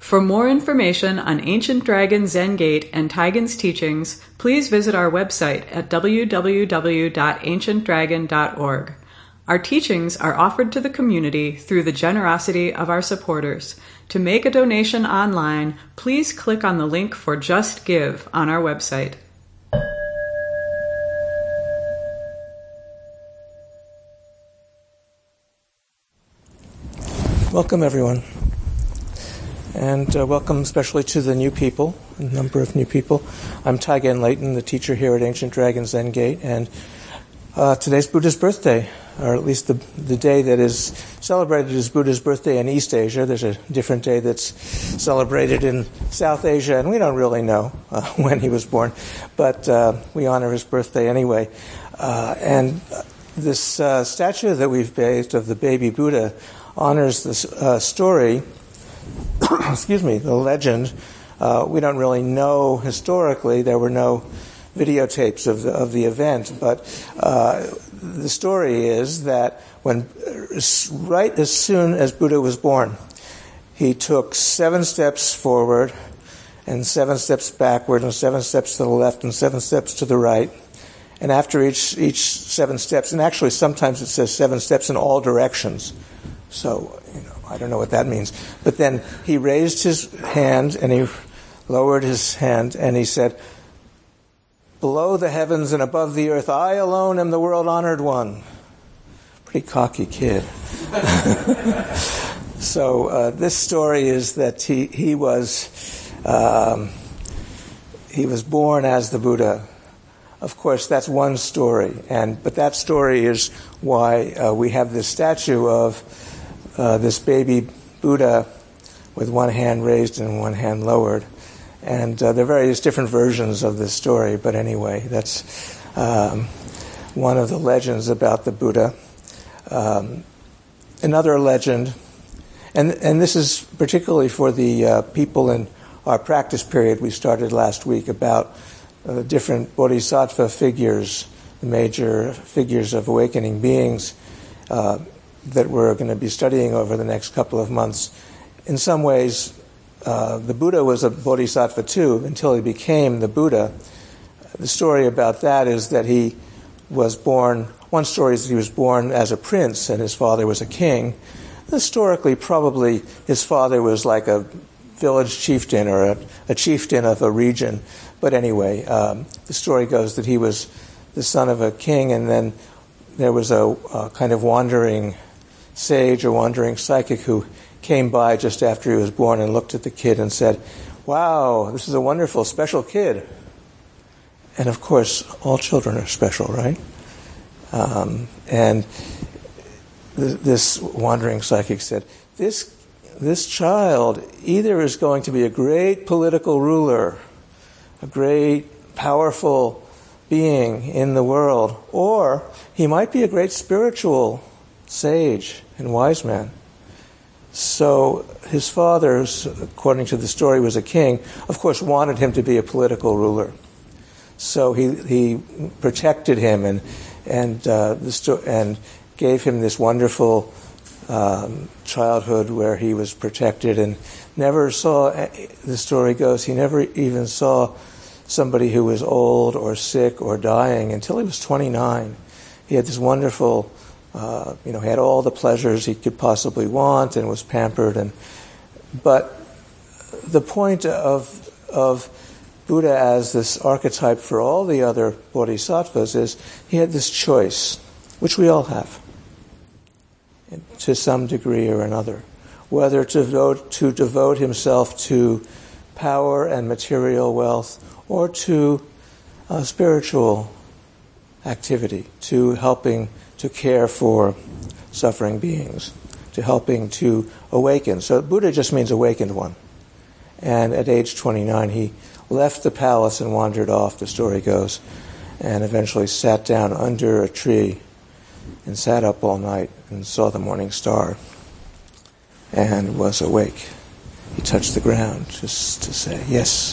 For more information on Ancient Dragon Zen Gate and Taigen's teachings, please visit our website at www.ancientdragon.org. Our teachings are offered to the community through the generosity of our supporters. To make a donation online, please click on the link for Just Give on our website. Welcome, everyone. And welcome especially to the new people, a number of new people. I'm Taigen Leighton, the teacher here at Ancient Dragon Zen Gate, and today's Buddha's birthday, or at least the day that is celebrated as Buddha's birthday in East Asia. There's a different day that's celebrated in South Asia, and we don't really know when he was born, but we honor his birthday anyway. And this statue that we've based of the baby Buddha honors this story, the legend. We don't really know historically. There were no videotapes of the event, but the story is that when right as soon as Buddha was born, he took 7 steps forward and 7 steps backward and 7 steps to the left and 7 steps to the right. And after each 7 steps, and actually sometimes it says 7 steps in all directions. So, I don't know what that means. But then he raised his hand and he lowered his hand and he said, "Below the heavens and above the earth, I alone am the world-honored one." Pretty cocky kid. So this story is that he was born as the Buddha. Of course, that's one story, but that story is why we have this statue of this baby Buddha with one hand raised and one hand lowered. And there are various different versions of this story, but anyway, that's one of the legends about the Buddha. Another legend, and this is particularly for the people in our practice period we started last week, about the different bodhisattva figures, the major figures of awakening beings that we're going to be studying over the next couple of months. In some ways, the Buddha was a bodhisattva too, until he became the Buddha. The story about that is that he was born, one story is that he was born as a prince and his father was a king. Historically, probably his father was like a village chieftain or a chieftain of a region. But anyway, the story goes that he was the son of a king, and then there was a kind of wandering sage or wandering psychic who came by just after he was born and looked at the kid and said, "Wow, this is a wonderful, special kid." And of course, all children are special, right? And this wandering psychic said, this child either is going to be a great political ruler, a great, powerful being in the world, or he might be a great spiritual sage and wise man. So his father, according to the story, was a king, of course wanted him to be a political ruler. So he protected him and gave him this wonderful childhood where he was protected, and never saw, the story goes, he never even saw somebody who was old or sick or dying until he was 29. He had this wonderful, he had all the pleasures he could possibly want and was pampered. But the point of Buddha as this archetype for all the other bodhisattvas is he had this choice, which we all have, to some degree or another, whether to devote himself to power and material wealth or to spiritual activity, to helping to care for suffering beings, to helping to awaken. So Buddha just means awakened one. And at age 29, he left the palace and wandered off, the story goes, and eventually sat down under a tree and sat up all night and saw the morning star and was awake. He touched the ground just to say, yes.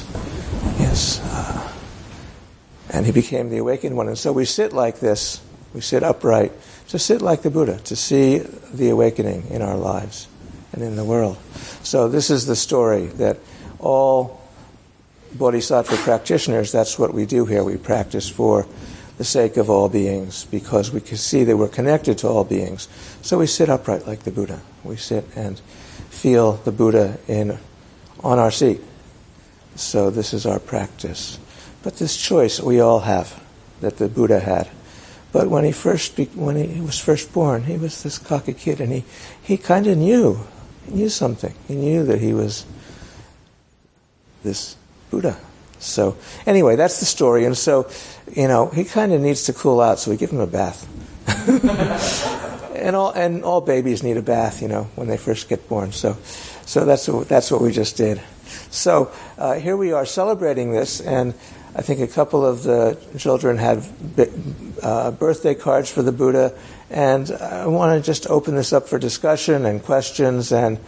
And he became the awakened one. And so we sit like this, we sit upright, to sit like the Buddha, to see the awakening in our lives and in the world. So this is the story that all Bodhisattva practitioners, that's what we do here. We practice for the sake of all beings because we can see that we're connected to all beings. So we sit upright like the Buddha. We sit and feel the Buddha on our seat. So this is our practice. But this choice we all have, that the Buddha had. But when he was first born, he was this cocky kid, and he kind of knew. He knew something. He knew that he was this Buddha. So anyway, that's the story. And so, he kind of needs to cool out, so we give him a bath. and all babies need a bath, when they first get born. So that's what we just did. So here we are celebrating this, and I think a couple of the children had birthday cards for the Buddha, and I want to just open this up for discussion and questions, and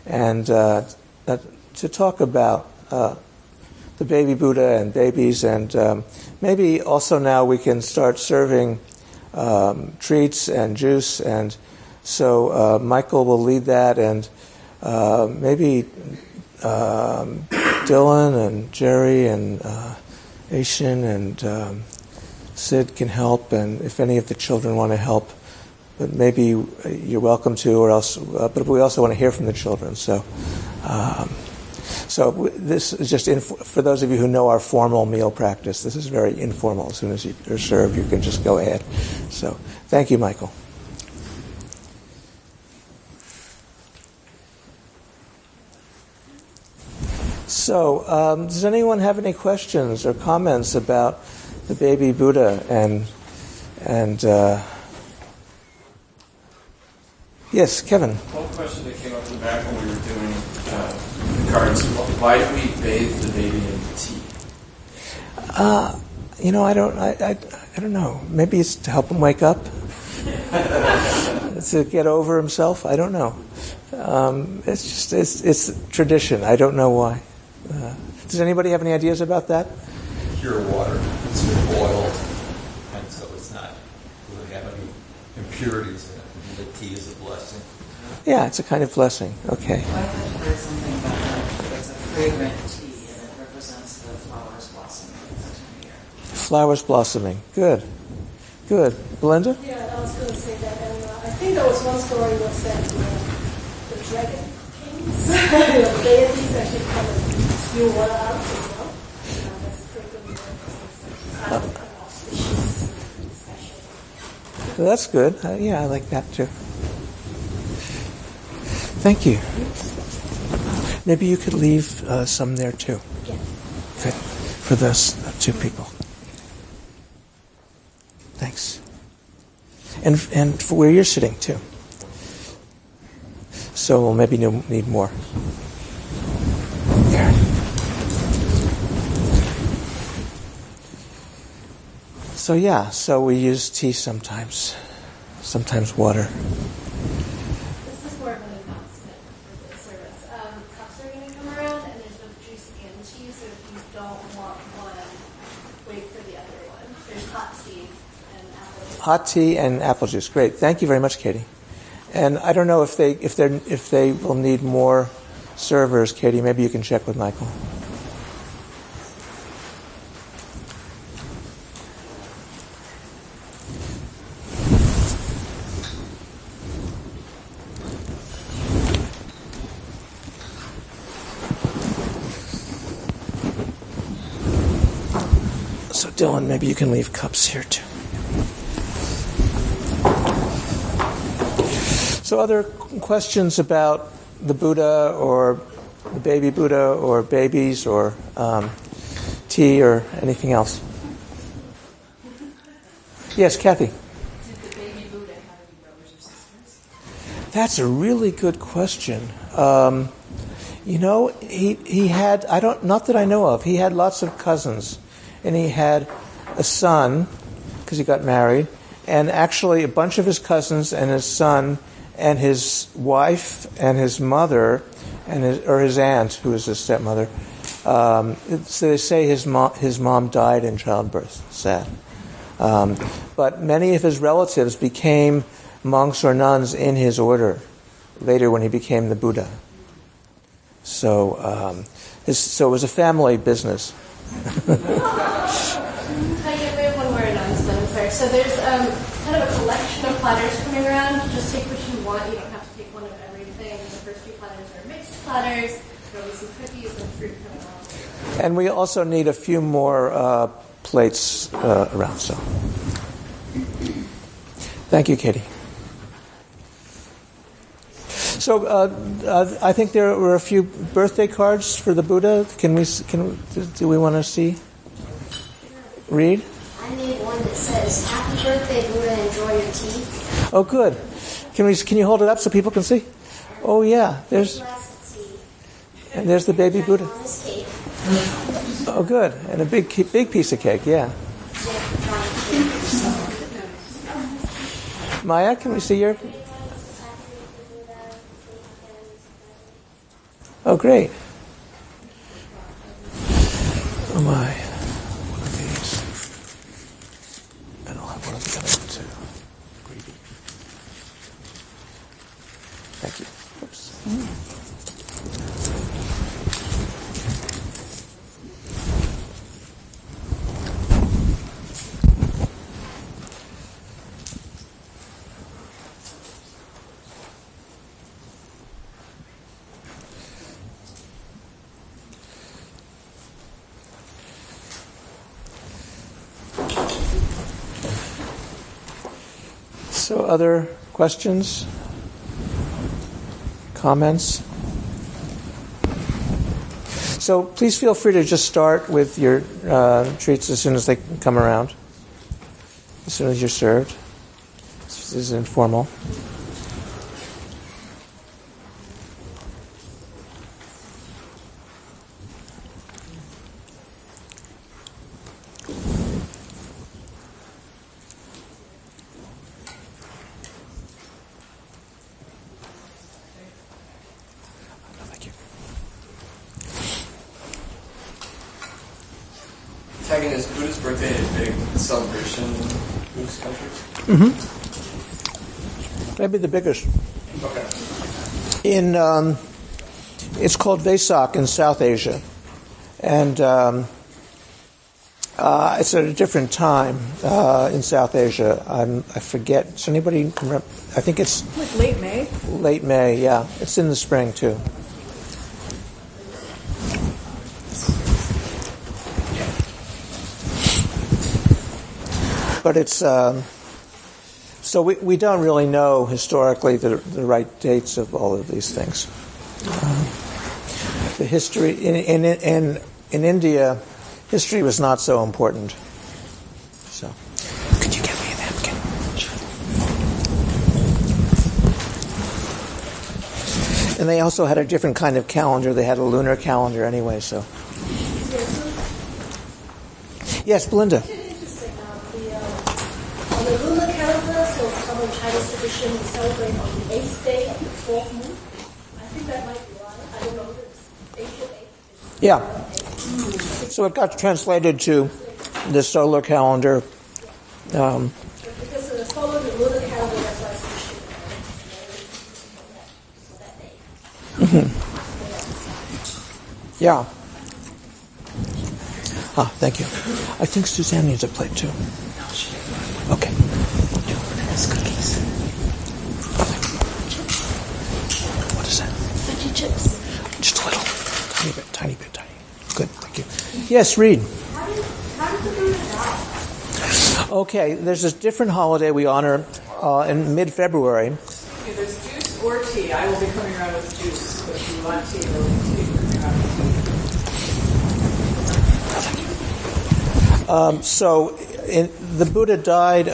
to talk about the baby Buddha and babies, and maybe also now we can start serving treats and juice, and so Michael will lead that, and maybe Dylan and Jerry and Aishin and Sid can help, and if any of the children want to help, but maybe you're welcome to, or else. But we also want to hear from the children. So this is just for those of you who know our formal meal practice. This is very informal. As soon as you're served, you can just go ahead. So thank you, Michael. So, does anyone have any questions or comments about the baby Buddha and yes, Kevin. One question that came up in the back when we were doing the cards: why do we bathe the baby in tea? I don't know. Maybe it's to help him wake up, to get over himself. I don't know. It's tradition. I don't know why. Does anybody have any ideas about that? Pure water. It's boiled, and so it's not really have any impurities in it. And the tea is a blessing. Yeah, it's a kind of blessing. Okay. I had heard something about that. It's a fragrant tea, and it represents the flowers blossoming at that time of year. Flowers blossoming. Good. Belinda? Yeah, I was going to say that. And I think there was one story was that the dragon kings, the deities actually come and spew water out as well. That's frequently kind of an auspicious special. Well, that's good. Yeah, I like that too. Thank you. Maybe you could leave some there too. Yeah. Good. For those two people. Thanks. And for where you're sitting too. So we'll maybe need more. There. So we use tea sometimes water. This is more of an announcement for the service. Cups are going to come around, and there's no juice and tea, so if you don't want one, wait for the other one. There's hot tea and apple juice. Hot tea and apple juice. Great. Thank you very much, Katie. And I don't know if they will need more servers, Katie. Maybe you can check with Michael. So Dylan, maybe you can leave cups here too. So other questions about the Buddha or the baby Buddha or babies or tea or anything else? Yes, Kathy. Did the baby Buddha have any brothers or sisters? That's a really good question. He had, not that I know of, he had lots of cousins. And he had a son, because he got married, and actually a bunch of his cousins and his son and his wife and his mother and his aunt, who was his stepmother. So they say his mom died in childbirth. Sad. But many of his relatives became monks or nuns in his order later when he became the Buddha. So, so it was a family business. I have one more announcement. I'm sorry. So there's kind of a collection of platters coming around. Just take what you want. You don't have to take one of everything. The first few platters are mixed platters. There'll be some cookies and fruit coming along. And we also need a few more plates around. So, thank you, Katie. So I think there were a few birthday cards for the Buddha. Do we want to see? Read? I made one that says, "Happy birthday, Buddha, enjoy your tea." Oh, good. Can you hold it up so people can see? Oh, yeah. There's the baby Buddha. On this cake. Oh, good. And a big piece of cake, yeah. Maya, can we see your... Oh, great. Oh, my. One of these. And I'll have one of the other ones, too. Greedy. Thank you. Oops. So, other questions? Comments? So, please feel free to just start with your treats as soon as they come around. As soon as you're served. This is informal. Tagging is Buddha's birthday a big celebration in Buddhist countries? Mm-hmm. Maybe the biggest. Okay. It's called Vesak in South Asia, and it's at a different time in South Asia. I forget. Does anybody remember? I think it's like late May. Late May, yeah. It's in the spring too. But it's so we don't really know historically the right dates of all of these things. The history in India, history was not so important. So, could you get me a napkin? Sure. And they also had a different kind of calendar. They had a lunar calendar anyway. So, yes, Belinda. On the lunar calendar, so common Chinese tradition, we celebrate on the 8th day of the 4th moon. I think that might be right. I don't know if it's April 8th. Yeah. So it got translated to the solar calendar. Because the follow the lunar calendar, that's why it's Mm-hmm. Yeah. Thank you. I think Suzanne needs a plate too. Okay. Cookies. What is that? Veggie chips. Just a little. Tiny bit. Good, thank you. Yes, Reed. How did the Buddha die? Okay, there's a different holiday we honor in mid-February. Okay, there's juice or tea. I will be coming around with juice, but if you want tea, there will be tea coming around with tea. So, the Buddha died.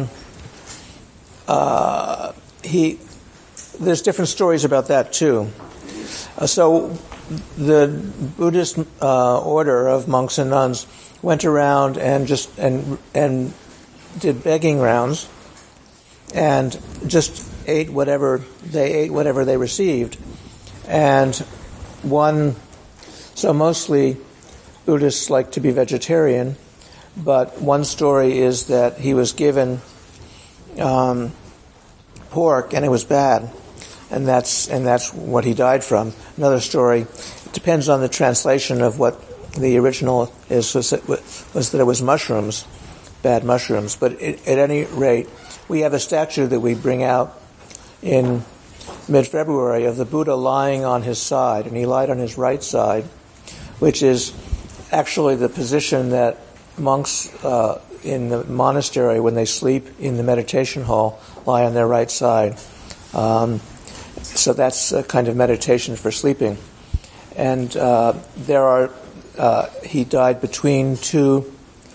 There's different stories about that too. So, the Buddhist order of monks and nuns went around and did begging rounds, and just ate whatever they received, and so mostly Buddhists like to be vegetarian. But one story is that he was given pork and it was bad. and that's what he died from. Another story, it depends on the translation of what the original is, was that it was mushrooms, bad mushrooms. But at any rate, we have a statue that we bring out in mid-February of the Buddha lying on his side, and he lied on his right side, which is actually the position that monks in the monastery, when they sleep in the meditation hall, lie on their right side. So that's a kind of meditation for sleeping. And he died between two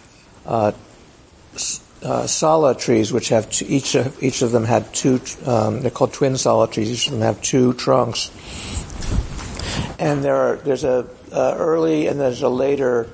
sala trees, which have each of them had two. They're called twin sala trees. Each of them have two trunks. And there's a early and there's a later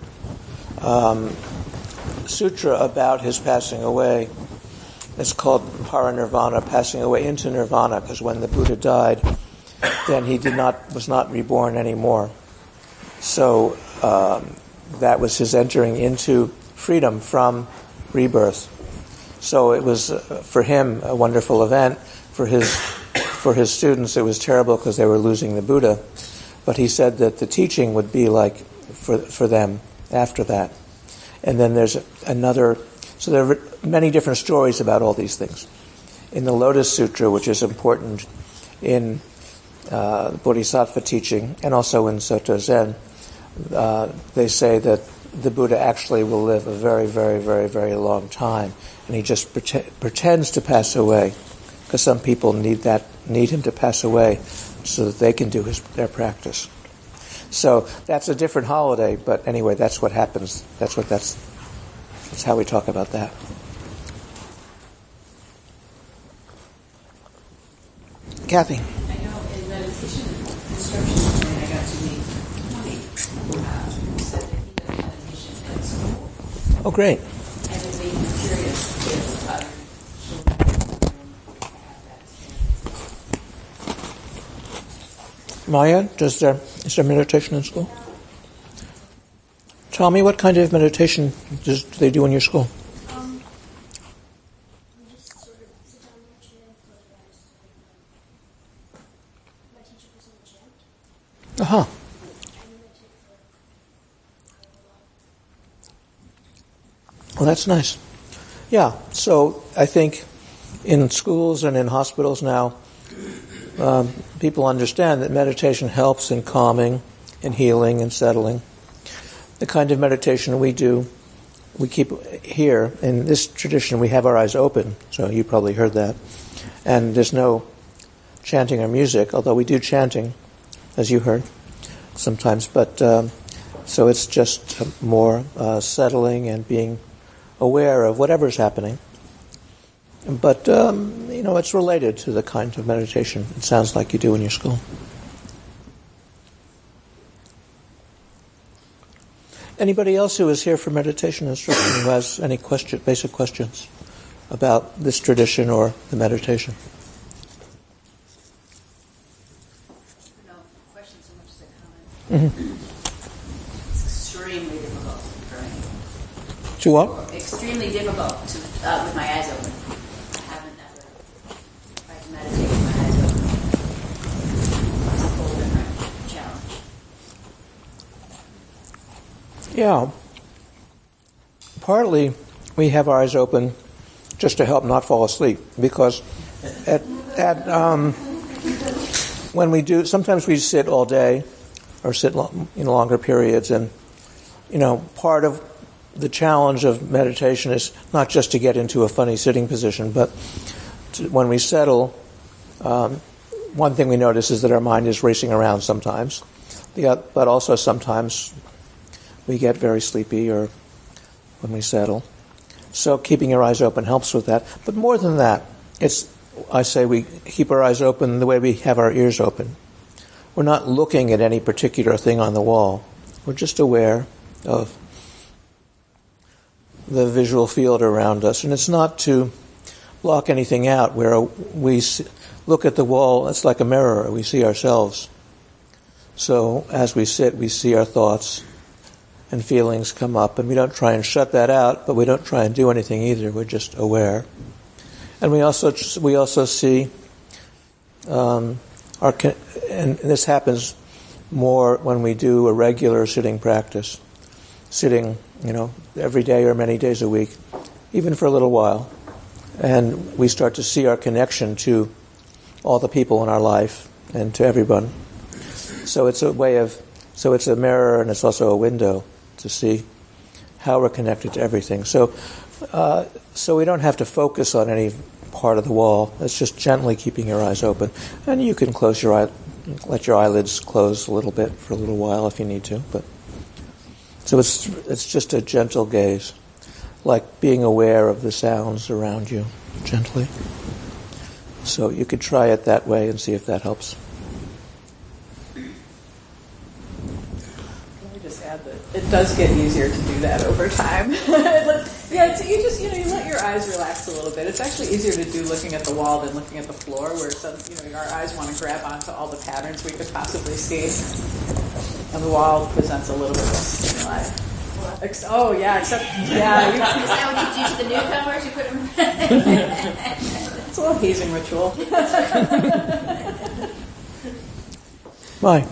sutra about his passing away. It's called Parinirvana, passing away into nirvana, because when the Buddha died, then he was not reborn anymore. So that was his entering into freedom from rebirth. So it was for him a wonderful event. For his students, it was terrible because they were losing the Buddha. But he said that the teaching would be like for them after that. And then there's another. So there are many different stories about all these things. In the Lotus Sutra, which is important in Bodhisattva teaching, and also in Soto Zen, they say that the Buddha actually will live a very, very, very, very long time, and he just pretends to pass away, because some people need him to pass away so that they can do their practice. So that's a different holiday, but anyway, that's what happens. That's how we talk about that. Kathy. I know in meditation instructions, when I got to meet Tony, said that he does meditation at school. Oh, great. And it made me curious if other children have that experience. Maya, is there meditation in school? Tommy, what kind of meditation do they do in your school? We just sort of sit down and chant, my teacher puts on the chant. Uh-huh. Well, that's nice. Yeah, so I think in schools and in hospitals now, people understand that meditation helps in calming and healing and settling. The kind of meditation we do, we keep here. In this tradition, we have our eyes open, so you probably heard that. And there's no chanting or music, although we do chanting, as you heard, sometimes. But so it's just more settling and being aware of whatever's happening. But, it's related to the kind of meditation it sounds like you do in your school. Anybody else who is here for meditation instruction who has any basic questions about this tradition or the meditation? No question so much as a comment. Mm-hmm. It's extremely difficult for me. To what? Extremely difficult with my eyes open. I haven't ever tried to meditate with my eyes open. It's a whole different challenge. Yeah. Partly we have our eyes open just to help not fall asleep, because when we do, sometimes we sit all day or sit in longer periods, and part of the challenge of meditation is not just to get into a funny sitting position, but when we settle, one thing we notice is that our mind is racing around sometimes, but also sometimes we get very sleepy or when we settle. So keeping your eyes open helps with that. But more than that, I say we keep our eyes open the way we have our ears open. We're not looking at any particular thing on the wall. We're just aware of the visual field around us. And it's not to block anything out, where we look at the wall, it's like a mirror. We see ourselves. So as we sit, we see our thoughts and feelings come up, and we don't try and shut that out, but we don't try and do anything either. We're just aware. And we also see and this happens more when we do a regular sitting practice, sitting, every day or many days a week, even for a little while, and we start to see our connection to all the people in our life and to everyone. So it's a mirror, and it's also a window to see how we're connected to everything. So we don't have to focus on any part of the wall. It's just gently keeping your eyes open, and you can let your eyelids close a little bit for a little while if you need to. But so it's just a gentle gaze, like being aware of the sounds around you, gently. So you could try it that way and see if that helps. Let me just add that it does get easier to do that over time. You let your eyes relax a little bit. It's actually easier to do looking at the wall than looking at the floor, where our eyes want to grab onto all the patterns we could possibly see. And the wall presents a little bit of stimuli. Is that what you do to the newcomers? You put them. It's a little hazing ritual. Why?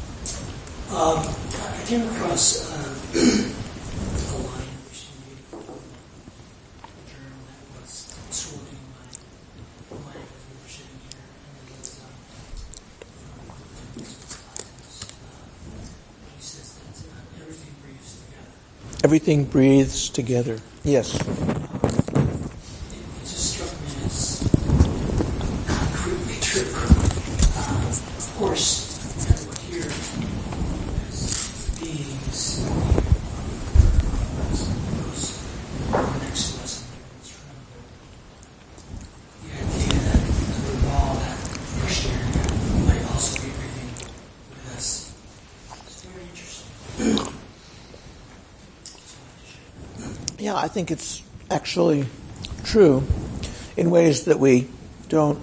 I came across a line which you made from a journal that was sorting my life as we were sitting here, and it was from he says that everything breathes together. Everything breathes together. Yes. It just struck me as concretely true. Of course, we're here as beings next to us in this room. The idea that the wall that we're sharing might also be breathing with us is very interesting. Yeah, I think it's actually true in ways that we don't,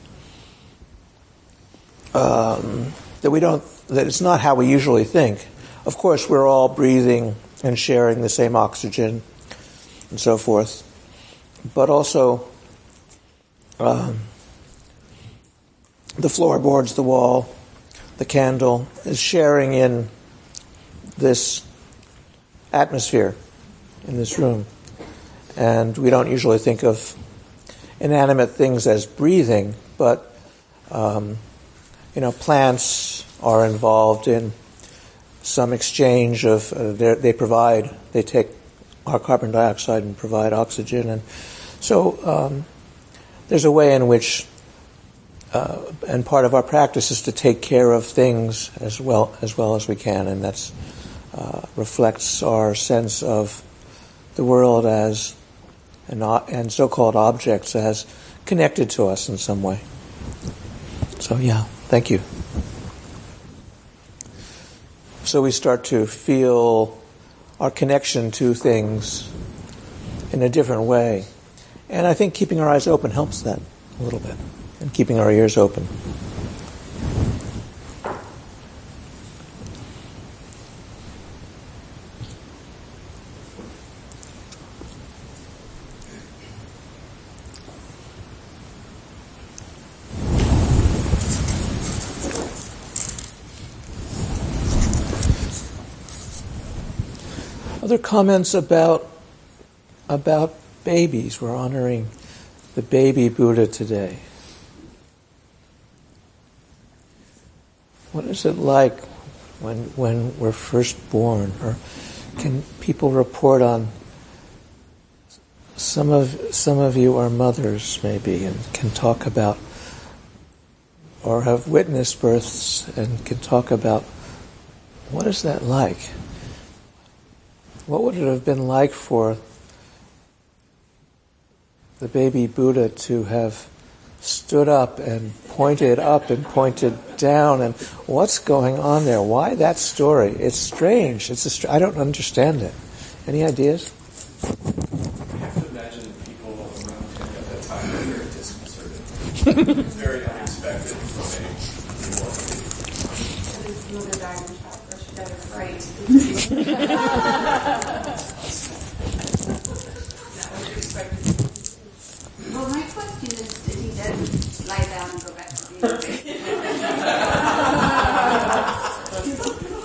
that it's not how we usually think. Of course, we're all breathing and sharing the same oxygen and so forth. But also, the floorboards, the wall, the candle is sharing in this atmosphere in this room. And we don't usually think of inanimate things as breathing, but plants are involved in some exchange of they take our carbon dioxide and provide oxygen, and so there's a way in which and part of our practice is to take care of things as well as we can, and that's reflects our sense of the world as and so-called objects as connected to us in some way. So yeah, thank you. So we start to feel our connection to things in a different way. And I think keeping our eyes open helps that a little bit, and keeping our ears open. Other comments about babies. We're honoring the baby Buddha today. What is it like when we're first born? Or can people report on? Some of you are mothers, maybe, and can talk about, or have witnessed births and can talk about what is that like? What would it have been like for the baby Buddha to have stood up and pointed down, and what's going on there? Why that story? It's strange. I don't understand it. Any ideas? I have to imagine people around him at that time were very disconcerted. Very unexpected from a newborn baby. Mother died in childbirth. She died of fright. Well, my question is, did he then lie down and go back to being a baby?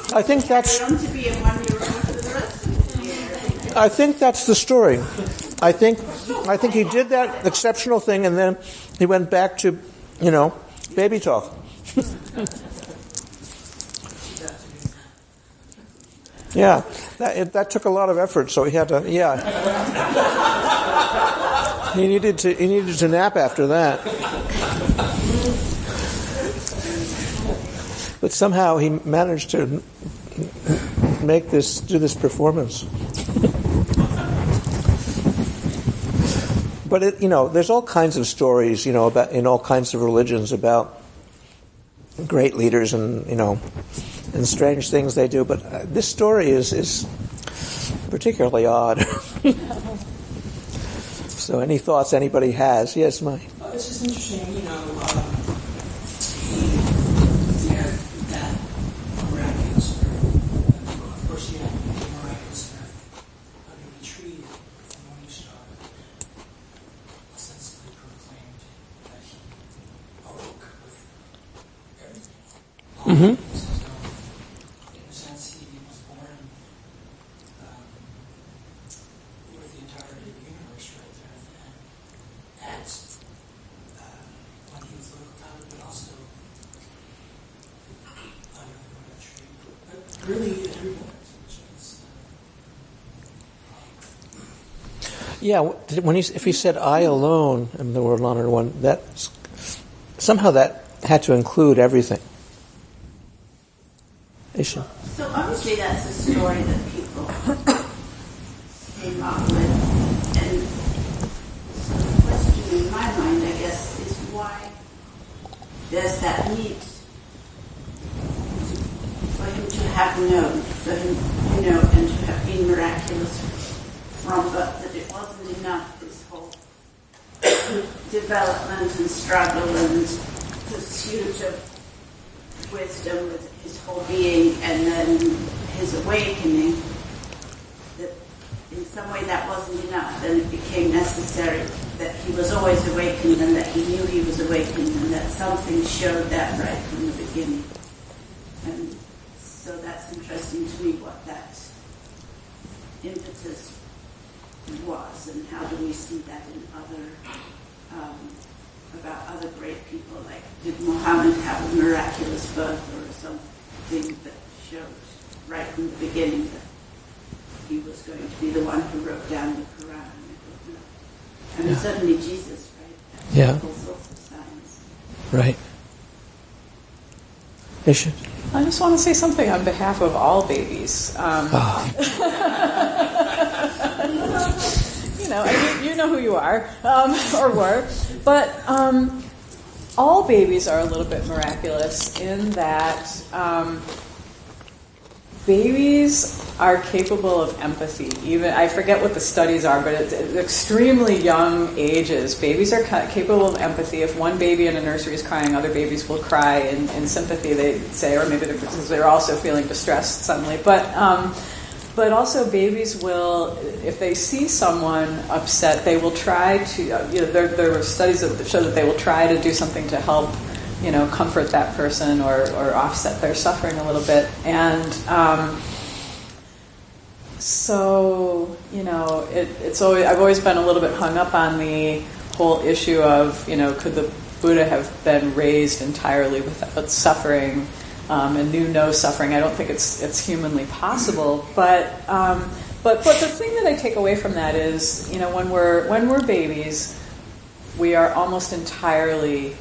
I think that's. To be a 1-year-old for the rest of the year. I think that's the story. I think he did that exceptional thing, and then he went back to, baby talk. Yeah, that took a lot of effort. So he had to. Yeah, he needed to nap after that. But somehow he managed to do this performance. But there's all kinds of stories, about in all kinds of religions about great leaders and and strange things they do. But this story is particularly odd. So, any thoughts anybody has? Yes, Mike. It's just interesting, he had that miraculous birth. Of course, he had the miraculous birth under the tree with the morning star, ostensibly proclaimed that he awoke with everything. Mm-hmm. So, in a sense, he was born with the entirety of the universe right there then. And when he was a little child, but also under the tree. But really, everywhere, which is Yeah, if he said "I alone am the world honored one," somehow that had to include everything. So obviously that's a story that people came up with, and so the question in my mind, I guess, is why there's that need for him to have known, for him, and to have been miraculous from birth, that it wasn't enough, this whole development and struggle and pursuit of wisdom with his whole being, and then his awakening, that in some way that wasn't enough. Then it became necessary that he was always awakened, and that he knew he was awakened, and that something showed that right from the beginning. And so that's interesting to me, what that impetus was, and how do we see that in about other great people, like did Muhammad have a miraculous birth or something that showed right from the beginning that he was going to be the one who wrote down the Quran? I mean, certainly Jesus, right? Yeah. All sorts of signs. Right. Isha? I just want to say something on behalf of all babies. You know who you are, or were. But all babies are a little bit miraculous in that babies are capable of empathy. Even I forget what the studies are, but at extremely young ages, babies are capable of empathy. If one baby in a nursery is crying, other babies will cry in sympathy, they say, or maybe they're also feeling distressed suddenly. But also babies will, if they see someone upset, they will try to, there are studies that show that they will try to do something to help, comfort that person or offset their suffering a little bit. And it's always, I've always been a little bit hung up on the whole issue of, could the Buddha have been raised entirely without suffering? And knew no suffering. I don't think it's humanly possible. But the thing that I take away from that is, when we're babies, we are almost entirely,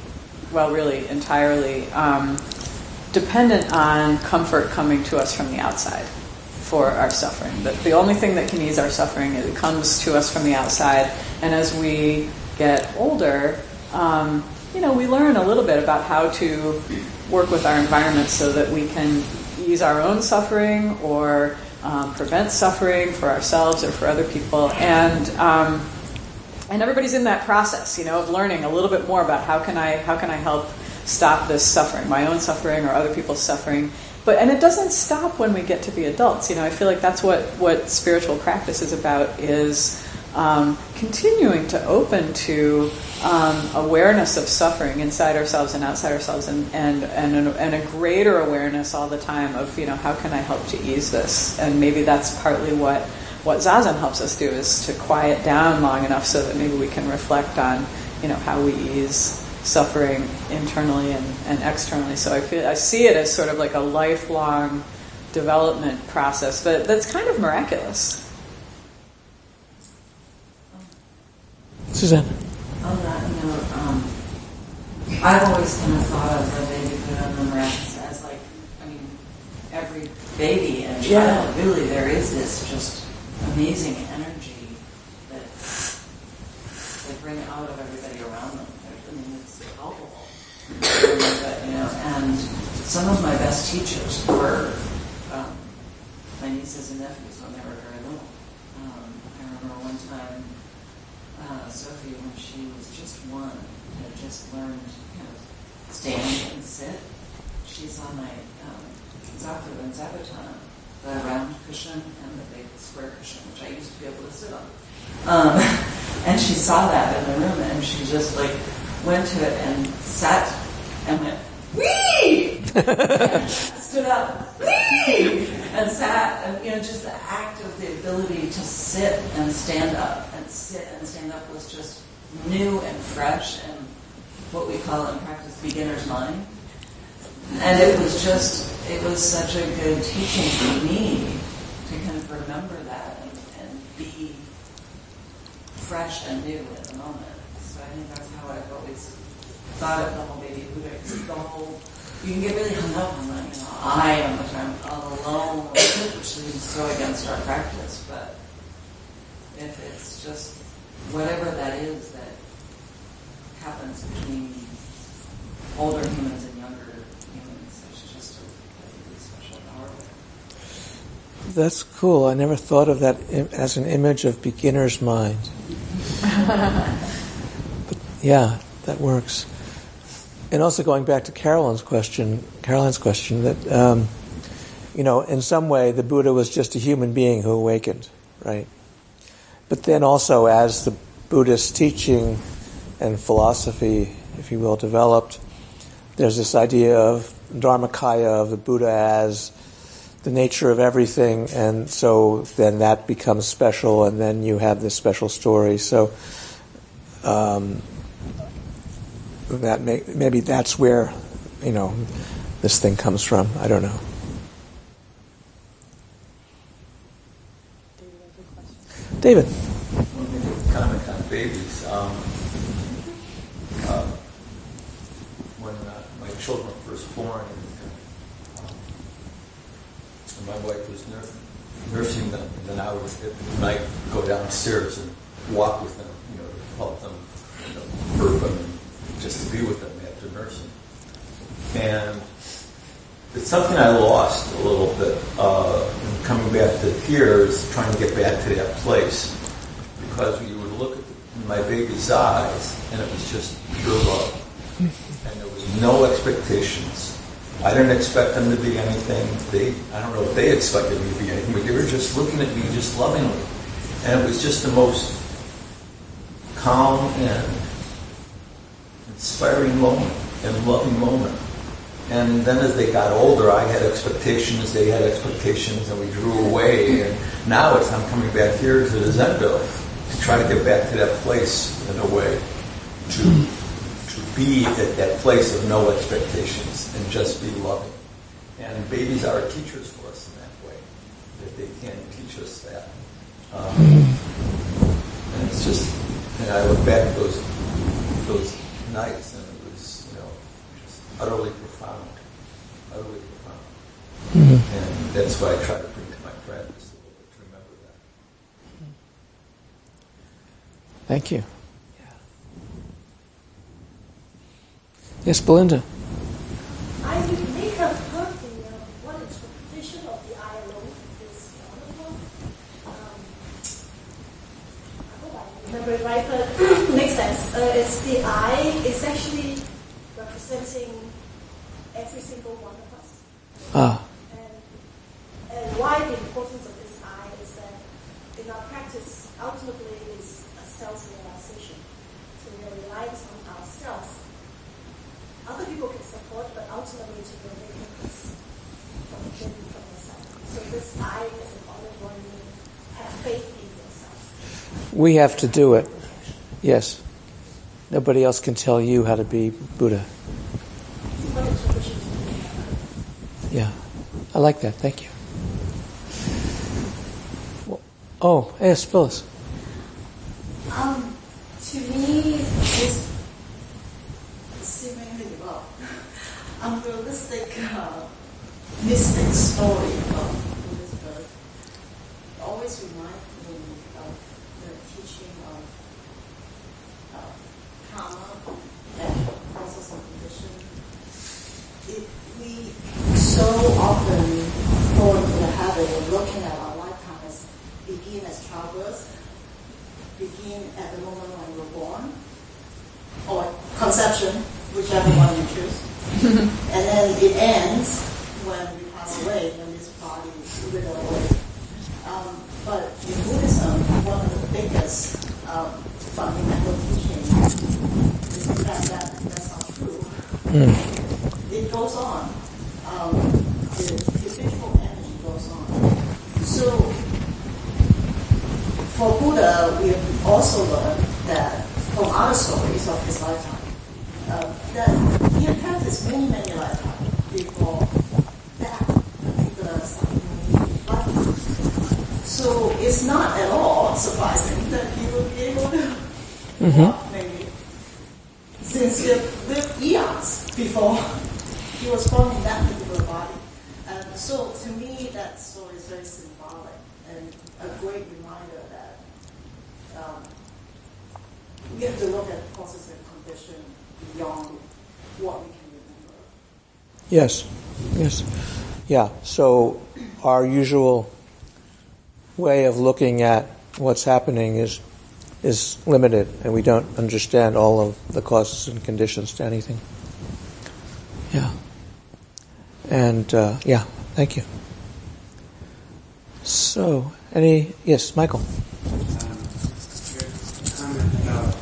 dependent on comfort coming to us from the outside for our suffering. The only thing that can ease our suffering, it comes to us from the outside. And as we get older, we learn a little bit about how to work with our environment so that we can ease our own suffering or prevent suffering for ourselves or for other people. And everybody's in that process, of learning a little bit more about how can I help stop this suffering, my own suffering or other people's suffering. And it doesn't stop when we get to be adults. I feel like that's what spiritual practice is about, is continuing to open to awareness of suffering inside ourselves and outside ourselves, and a greater awareness all the time of, how can I help to ease this? And maybe that's partly what Zazen helps us do, is to quiet down long enough so that maybe we can reflect on, how we ease suffering internally and externally. So I see it as sort of like a lifelong development process, but that's kind of miraculous. Suzanne. On that note, I've always kind of thought of the babyhood and the miraculous as every baby and child, really, there is this just amazing energy that they bring out of everybody around them. It's palpable. And some of my best teachers were my nieces and nephews when they were very little. I remember one time Sophie, when she was just one, had just learned stand and sit. She's on my Zafu and Zabuton, the round cushion and the big square cushion, which I used to be able to sit on. And she saw that in the room, and she just went to it and sat and went, wee! Stood up, wee! And sat, and just the act of the ability to sit and stand up and sit and stand up was just new and fresh and what we call in practice beginner's mind. And it was such a good teaching for me to kind of remember that and be fresh and new in the moment. So I think that's how I've always thought of the whole baby Buddha. You can get really hung up on that, I am the term alone, which seems so against our practice, but if it's just whatever that is that happens between older humans and younger humans, there's just a really special power there. That's cool. I never thought of that as an image of beginner's mind. But yeah, that works. And also going back to Caroline's question, that, in some way the Buddha was just a human being who awakened, right? But then also as the Buddhist teaching and philosophy, if you will, developed, there's this idea of Dharmakaya, of the Buddha as the nature of everything, and so then that becomes special, and then you have this special story. So that maybe that's where, this thing comes from. I don't know. David. Comment on babies. When my children were first born, and my wife was nursing them, and then I would at night go downstairs and walk with them, to help them, burp them, and just to be with them after nursing. And it's something I lost a little bit coming back to here, is trying to get back to that place, because you would look at my baby's eyes and it was just pure love, and there was no expectations. I didn't expect them to be anything. I don't know if they expected me to be anything, but they were just looking at me just lovingly, and it was just the most calm and inspiring moment and loving moment. And then as they got older, I had expectations, they had expectations, and we drew away. And now I'm coming back here to the Zendo to try to get back to that place in a way, to be at that place of no expectations and just be loving. And babies are teachers for us in that way, that they can teach us that. And it's just, and I look back at those nights, and it was, just utterly profound. And that's what I try to bring to my practice a little bit, to remember that. Thank you. Yes, Belinda. I may have heard one interpretation of the eye alone is wonderful. I hope I remember it right, but it makes sense. It's the eye is actually representing every single one of us. And why the importance of this eye is that in our practice, ultimately is a self-realization. So we are relying on ourselves. Other people can support, but ultimately to build a purpose from yourself. So this I is important when you have faith in yourself. We have to do it. Yes. Nobody else can tell you how to be Buddha. Yeah. I like that. Thank you. Well, oh, yes, Phyllis. To me, this seemingly unrealistic mystic story of Buddha's birth always reminds me of the teaching of karma and process of condition. We so often fall into the habit of looking at our lifetime as begin as childbirth, begin at the moment when we're born, or conception, whichever one you choose. And then it ends when we pass away, when this body is withered away. But in Buddhism, one of the biggest fundamental teachings is the fact that that's not true. It goes on. The physical energy goes on. So, for Buddha, we have also learned that from other stories of his lifetime, that he had practiced many lifetimes before that particular lifetime. So it's not at all surprising that he would be able to walk, maybe, since he lived eons before he was born in that particular body. And so to me, that story is very symbolic and a great reminder that we have to look at causes and condition beyond what we can remember. Yes. Yeah, so our usual way of looking at what's happening is limited, and we don't understand all of the causes and conditions to anything. Yeah. And, thank you. So, yes, Michael. Your comment about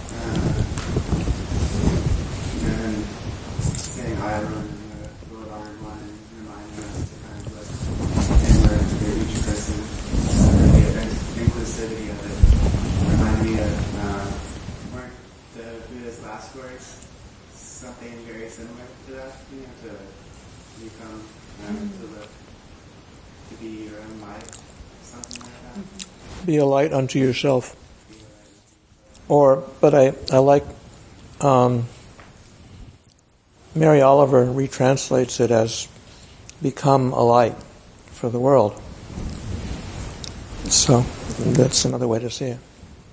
saying Iron and the Lord Iron One and reminding us to kind of look inward for each person. The inclusivity of it reminded me of weren't the Buddha's last words something very similar to that? To become to live, to be your own light, something like that. Be a light unto yourself. But I like Mary Oliver retranslates it as become a light for the world. So that's another way to see it.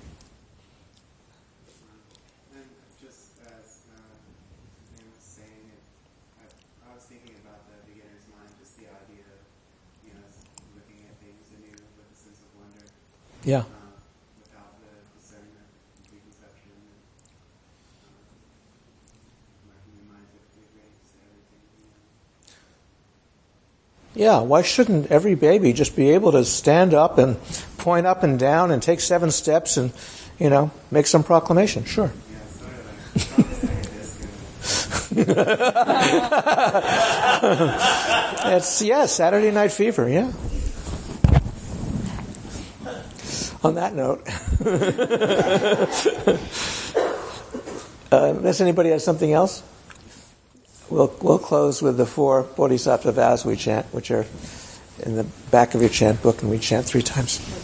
And just as Sam was saying, I was thinking about the beginner's mind, just the idea of looking at things anew with a sense of wonder. Yeah. Without the discernment, preconception, and marking your mind with the grace and everything. Yeah, why shouldn't every baby just be able to stand up and point up and down and take 7 steps and, make some proclamation? Sure. Yeah, sort of like It's Saturday Night Fever, yeah. On that note, unless anybody has something else, we'll close with the 4 Bodhisattva vows we chant, which are in the back of your chant book, and we chant 3 times.